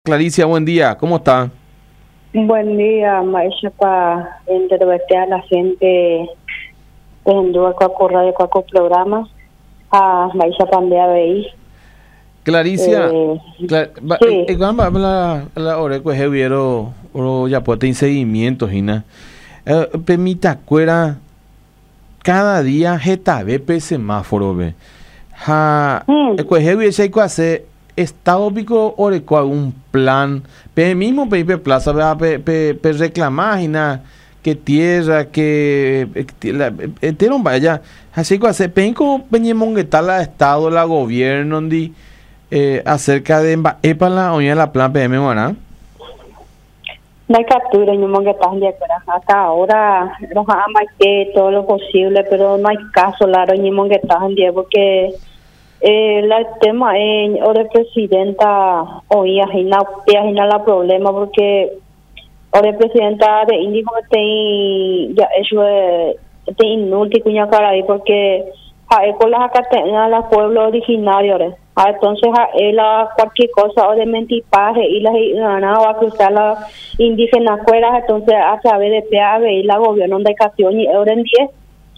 Claricia, buen día, ¿cómo está? Buen día, Maisha, para entrevistar a la gente en cuaco radio, cuaco programas, a Maisha Pandea BI. Claricia, Sí, vamos a la hora que hubiera ya pues en seguimiento, Gina. Permita cuera cada día jetabe semáforo, ve. Ha, que hubiese que hacer estado pico oreco algún plan, pe mismo pe plaza, pe reclamar, Gina, que tierra, que entero vaya, así que hacer penco peñemonguetar la estado, la gobierno, acerca de para la oña la plan PM, ¿verdad? no hay captura en un que están de acuerdo. Hasta ahora nos ama que todo lo posible, pero no hay caso, claro, en un que están de porque el tema en hora presidenta oía Gina la problema porque ahora presidenta de Índico tem ya eso es inútil cuña cara ahí porque con las acatenas los pueblos originarios entonces cualquier cosa o de mentipaje y las ganado a cruzar las indígenas fuera entonces a través de PAB y la gobierno de Cación y ahora en 10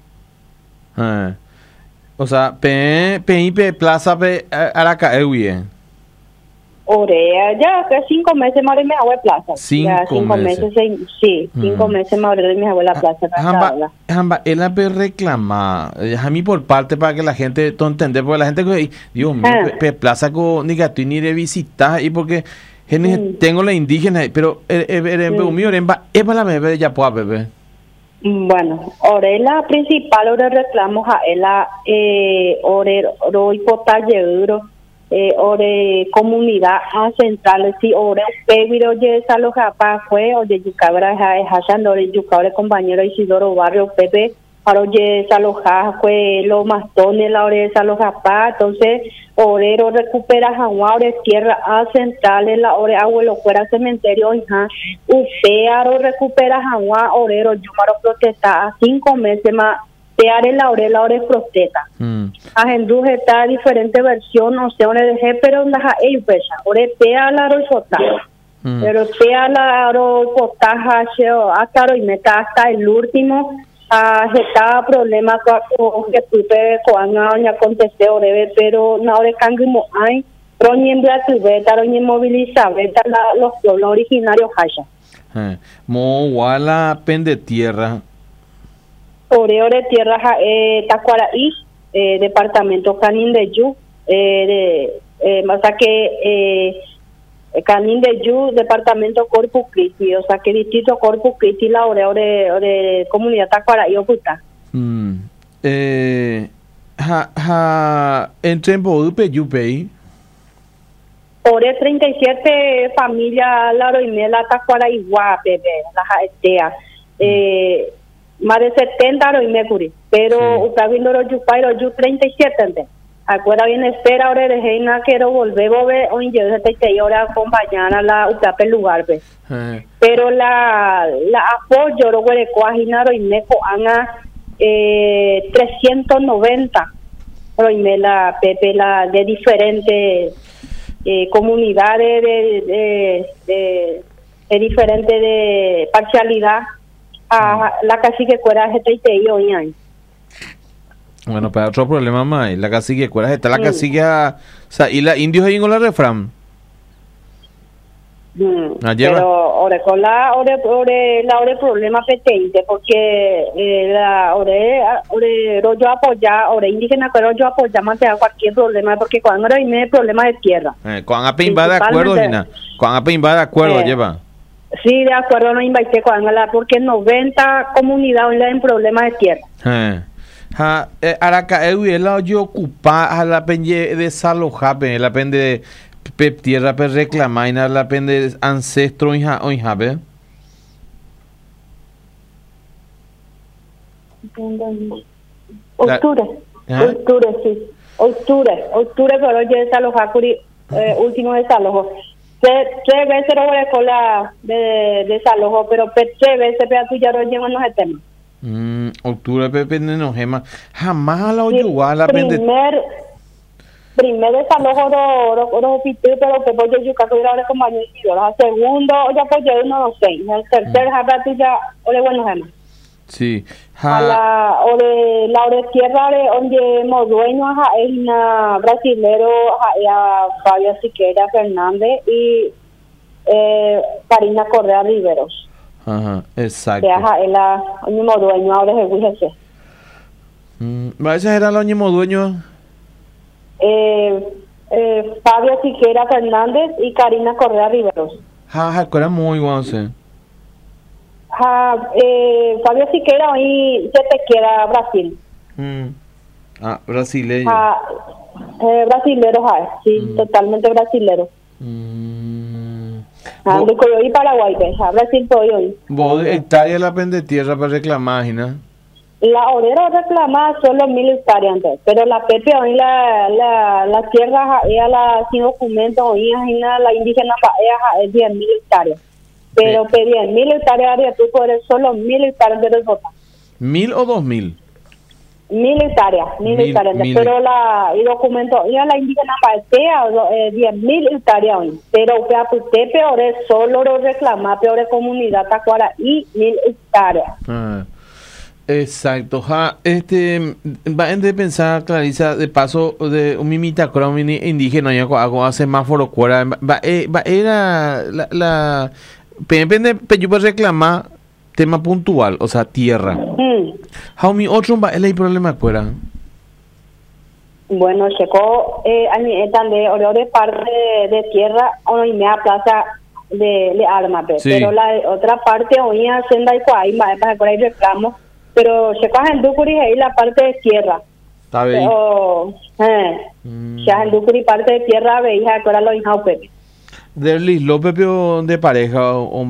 o sea, pe plaza pe Araca bien. Orea, ya que 5 meses más de mi abuela plaza. 5 meses. Sí, 5 meses más de mi abuela plaza. Jamba, él ha reclamado, a mí por parte para que la gente to entender, porque la gente que Dios mío, plaza con ni gato ni de visitar y porque tengo la indígena, pero mío es para la bebé ya puede beber. Bueno, ahora la principal ahora reclamos a ella ore hipotaje euro ore comunidad central si ore pebiro ye saloja pa fue o de yucabra hasan ore yucabra compañero Isidoro Barrio Pepe para oye saloja fue lo mastone la ore saloja pa entonces orero recupera jagua ore tierra central la ore abuelo fuera cementerio hija upearo recupera jagua orero yumaro protesta 5 meses más peare la ore protesta ajenduje está diferente versión no sé ore deje pero la ellos pesa ore pea la ro sota pero pea la ro potaja hasta y meta hasta el último está problema con que tuve cuando ya contesté ore pero no ore cangimo hay roñembra tubeta roñe moviliza beta los pueblos originarios haya mo wala pende tierra ore tierra Tacuaraí departamento Canin de Yu más que Canin de Yu departamento Corpus Christi o sea que distrito Corpus Christi la ore comunidad Tacuaraí oculta entre en Bodupe Yupei ore 37 familias la roimela Tacuaraí guape la estea más de 70 lo me pero usted viendo los yupay los yu 37 acuerda bien espera ahora de reina quiero volver o yo te ahora acompañar la usted lugar pero la apoyo lo que coaginaro y me coana 390 lo me la Pepe la de diferentes comunidades de diferente de parcialidad la cacique cuera GTI hoy. Bueno, para otro problema más, la cacique cuera está la cacique, o sea, y la indios ahí con la refrán. Pero ahora con la problema petente porque la rollo apoya ahora indígena pero yo apoya más a cualquier problema porque cuando ahora viene problema de tierra. Cuando apenas va de acuerdo, Gina. Cuando apenas va de acuerdo, lleva. Sí, de acuerdo, no invité porque 90 comunidades en problemas de tierra. Araca, yo ocupa a la pende desalojar, la pende tierra per reclamar, la pende ancestro o hija, Octubre, sí. Octubre, pero yo desalojar, último desalojo. 3 veces lo voy a colar de desalojo, pero 3 veces tú ya lo llevan los temas. Octubre pepe no gema jamás la oyó la Primero desalojo los pitu, pero que voy a yuca que era compañero y ahora segundo ya pues yo no sé, el tercer rato ya ole bueno jamás. Sí. A la ore la ore tierra de donde mo dueño es una brasilero a Fabio Siqueira Fernández y Karina Correa Riveros. Ajá, exacto. Que es la mismo dueño ahora es el ese. ¿Esa era la mismo dueño? Fabio Siqueira Fernández y Karina Correa Riveros. Era muy bueno, sí. Fabio Siqueira hoy se te queda Brasil. Brasileño. Brasilero, sí, totalmente brasilero. Y Paraguay, Brasil todo hoy. Vos hectárea la pende tierra para reclamar, ¿no? La obrera reclama solo 1.000 hectáreas antes, pero la Pepe hoy la tierra ella sin documentos hoy la indígena es 10.000 hectáreas. Pero pedían 1.000 hectáreas de tú puedes solo 1.000 hectáreas de votar. ¿1.000 o 2.000? 1.000 hectáreas, 1.000 hectáreas. Pero el documento ella la indígena patea 10.000 hectáreas hoy. Pero usted peor es solo lo reclama peor comunidad tacuara y 1.000 hectáreas. Exacto, va de pensar, Clarisa, de paso de un mimita con un indígena ya hago semáforo cuara era la depende yo puedo reclamar tema puntual, o sea, tierra. How mi otro va el problema cuera. Bueno, checo a mí también de parte de tierra o y media plaza de arma, pero la otra parte hoy hacienda y cuai más para por ahí reclamo. Pero se coge en Ducuri ahí la parte de tierra. Está bien. Ya en Ducuri parte de tierra veía que era lo hijos Pepe. ¿De López de pareja o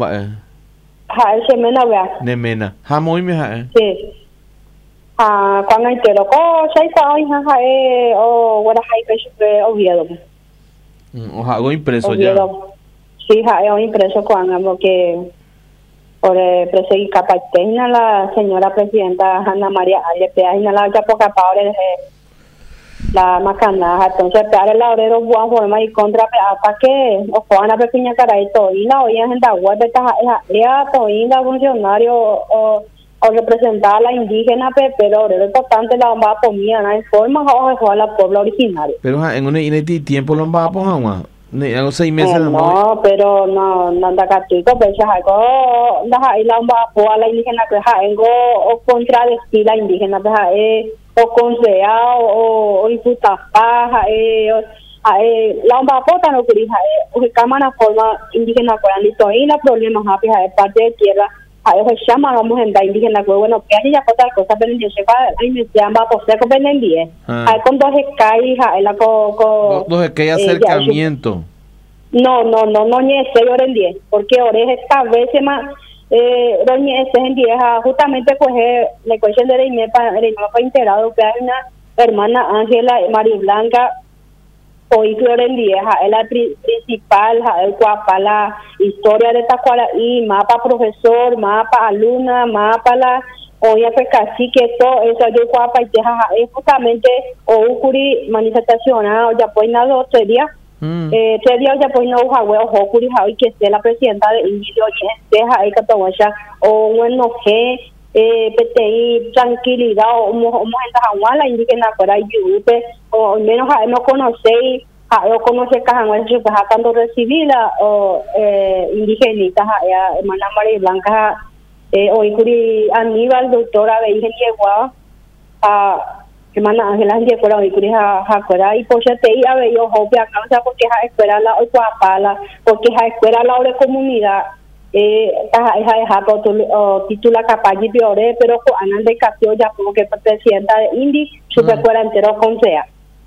ese mena vea. De mena. Muy me Sí. Cuando entero cosa y cuando hija o bueno hay que Oviedo. Hago impreso Oviedo. Ya. Sí, hago impreso cuando porque por perseguir capacitena la señora presidenta Ana María Alepea y la ya poca padre la macana entonces pegar el obrero buena forma y contra para que o juana pequeña cara y todo y la oía en la web ella toinda funcionario o representar a la indígena pero obrero importante la bomba comida no hay forma o la pueblo originario pero en un tiempo lo va a poner algo 6 meses no, pero no anda catico, pero si algo ahí la va a la indígena que algo o contradecir la indígena que o conseado o imputapa la va a no que o que cámara forma indígena cuando y la problemas de parte de tierra a eso se llama vamos en la indígena que bueno que hay ya otra cosa pero yo sé que me llama por ser con el día hay con dos escai la dos escai acercamiento no ni ese hora en 10 porque ahora esta vez más doña ese en 10 justamente pues le cuestión de el mapa integrado que hay una hermana Ángela María Blanca hoy en 10 es la principal el cuapa la historia de Tacuara y mapa profesor mapa alumna mapa la hoy fue casi que todo eso yo cuapa y es justamente o ocurri manifestación ya pues nada 3 días 3 días ya pues no hubo ocurri y que esté la presidenta de Indio y deja ahí que todo ya o bueno que PTI tranquilidad o gente la indígena fuera y o al menos no conocéis o conoce Cajanguel que cuando recibí la indigenita hermana María Blanca hoy curi Aníbal doctora de llegó a hermana Ángela llegó hoy curi a y por te iba a ver yo hopia causa porque a escuela la hoy pala porque a escuela la de comunidad titula capaz y peore pero Ana de Casio ya como que presidenta de Indi super fuera entero con sea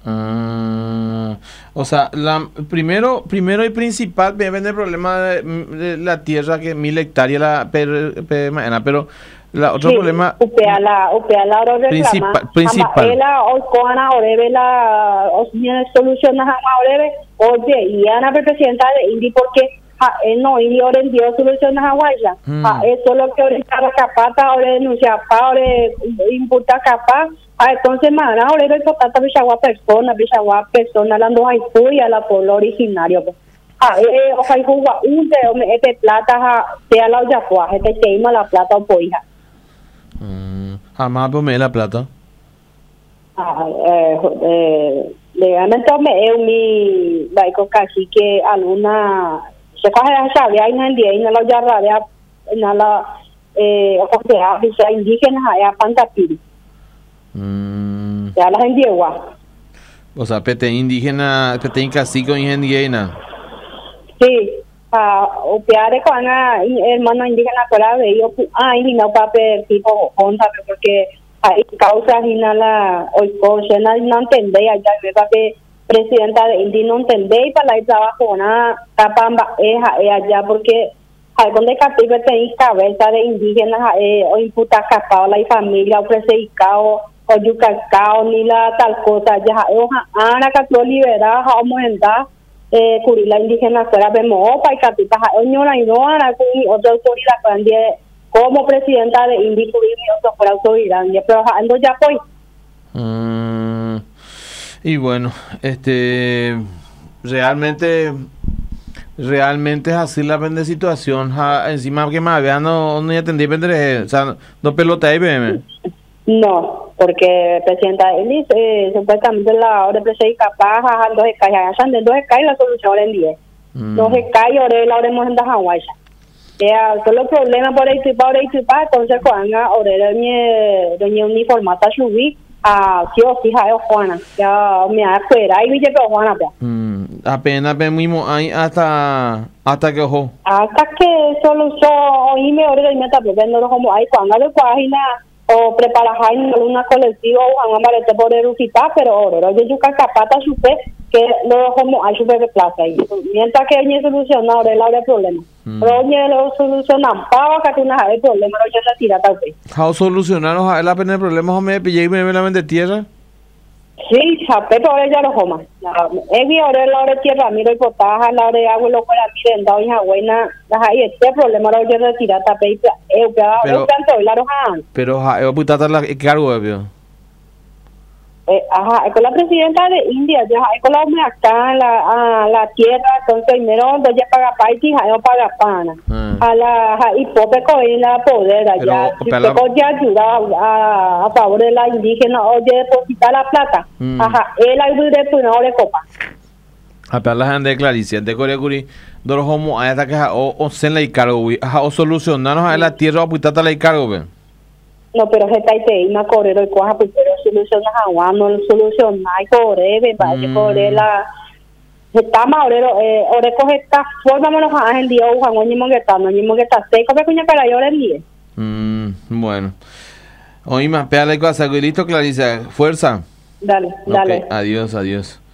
o sea primero y principal me vende el problema de la tierra que 1.000 hectáreas pero la otro problema upea la principal ela o coana orebe la os tiene soluciones a orebe oye y Ana presidenta de Indi porque no y ahora en Dios soluciones a guaya eso es lo que ahorita la capata ahora denuncia ahora imputa capaz entonces más ahora el potata bichagua persona la no hay a la pueblo originario ojalá y juega un dedo me plata sea la olla pues te quema la plata o poija jamás me la plata legalmente me mi laico casi que alguna se coge a saber hay en día en la olla rara en la o sea dice indígenas allá Pantapiri ya la gente igual o sea pete indígena pete cacique indígena sí o peare con hermano indígena fuera de ellos y no papel tipo honda porque hay causas y nada hoy coche no entendé allá me papel presidenta de Indy no entendé y para la trabajo una tapamba es allá porque algo de capítulo tenéis cabeza de indígenas o imputa capao la familia o preseicao o yucacao ni la tal cosa ya ana que liberada o moenda curila indígena fuera vemos para capita oñora y no ana con otra autoridad también como presidenta de Indy curir otro fuera autoridad pero ando ya pues y bueno realmente es así la vende situación encima que más vean no entendí o sea no pelota ahí BM no porque presidenta Indy supuestamente la hora presidenta capaz dos de calle allá de dos de calle la solución en 10 dos de calle ahora la hora en Hawái solo problema por ahí entonces cuando ahora doña uniformata subí sí o sí Juana ya me afuera ahí vi Juana apenas vemos ahí hasta que ojo hasta que solución y me ahora me está preparando como hay cuando de página o preparar una colectiva o un amarete por el pero ahora yo capata supe que lo como hay super de plaza ahí mientras que hay solución ahora la problema pero lo solucionan para que una hay problema no ya la tira tal vez how solucionaron la pena el problema me pillé y me la de tierra sí pero ahora ya lo joma ahora la hora de tierra miro y potaja la hora de agua lo fuera miren da hija buena ahí este problema ahora ya la tira tapé pero putata la cargo de con la presidenta de India ya con la hombre acá la tierra entonces primero donde ya paga paiti no paga pana a la hipoteca en la poder allá ya ayuda a favor de la indígena o de depositar la plata él ayuda de no le copa a la gente de Claricia de Corecuri de los homo hay ataques o sen la cargo o solucionarnos a la tierra o putata la cargo no pero se está ahí una correo y coja pues pero soluciona agua no soluciona y corre corre la está más ore coge esta forma menos a el día Juan oñimo que está seco que cuña para yo le dije bueno hoy más peale cosa listo Claricia fuerza dale adiós